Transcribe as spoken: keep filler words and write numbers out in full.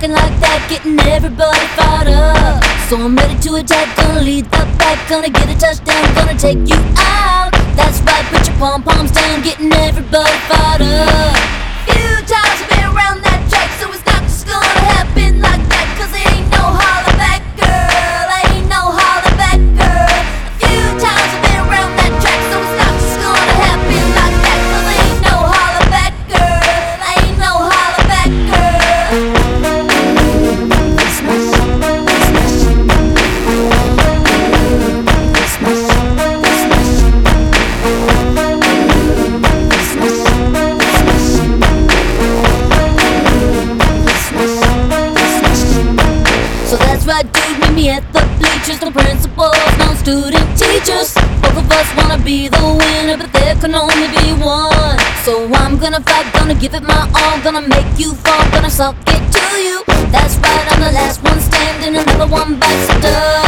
talking like that, getting everybody fired up. So I'm ready to attack, gonna lead the pack, gonna get a touchdown, gonna take you out. That's right, put your pom-poms down, getting everybody fired up. Few times I've been around that track, so it's not just gonna happen like that, cause it ain't no holler back, girl, ain't no holler back, girl. A few times I've been around that track, so it's not just gonna happen like that, cause it ain't no holler back, girl, ain't no holler back, girl. Smash, smash, smash, So that's right, dude, meet me at the bleachers. No principals, no student teachers. Both of us wanna be the winner, but there can only be one. So I'm gonna fight, gonna give it my all, gonna make you fall, gonna suck it to you. That's right, I'm the last one standing, another one bites the dust.